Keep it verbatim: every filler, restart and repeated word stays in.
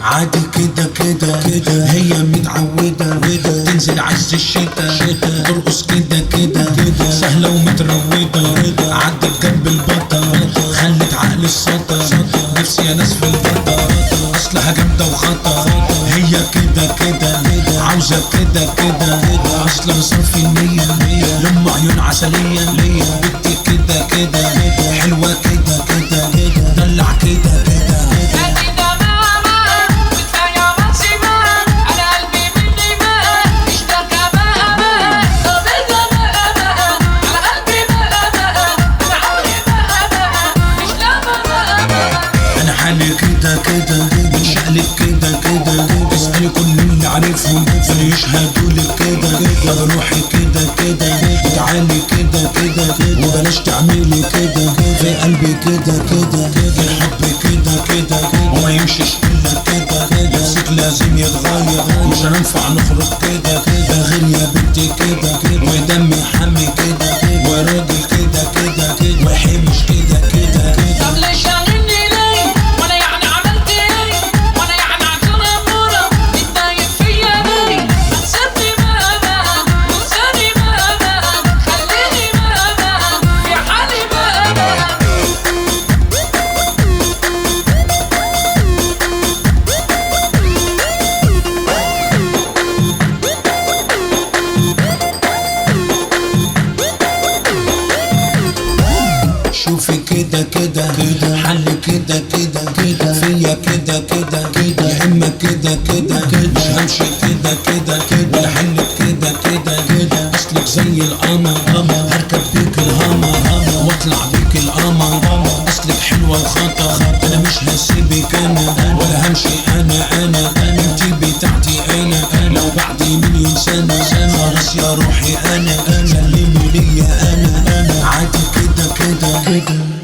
عادي كده كده كده، هي متعودة تنزل عز الشتا ترقص كده كده كده، سهلة ومتروضة عدت جنب البطل خلت عقل السطر، نفسي يا ناس في البطل اصلها جامدة وخطر، هي كده كده عاوزة كده كده، اصلا صافي النية لأم عيون عسلية، بنتي كده كده حلوة كده كده دلع كده كده. حالي كده كده شقلب كده كده، اسألي كل اللي عارفهم اللي يشهدوا لك كده، طب روحي كده كده تعالي كده كده وبلاش تعملي كده في قلبي كده كده، الحب كده كده وما يمشيش الا كده، نفسك لازم يتغير مش هننفع نخرج كده كده غير يا بنتي كده ودمي حامي كده وراجل كده كده وحمش كده كده. طب ليش شاغلني ليه؟ وانا يعني عملت ايه؟ وانا يعني عشان امورة متضايق فيا ليه؟ ما تسيبني بقى بقى وتسيبني بقى بقى، خليني بقى بقى في حالي بقى بقى. شوفي كده كده حل كده كده كده فيا كده كده كده، يا اما كده كده مش همشي كده كده كده، لحلك كده كده كده اصلك زي القمر، هركب بيك الهمر واطلع بيك القمر، اصلك حلوه وخطر، انا مش هسيبك انا ولا همشي انا انا انتي بتاعتي انا لو بعد مليون سنه خلاص يا روحي انا سلمي ليا انا عادي كده كده كده.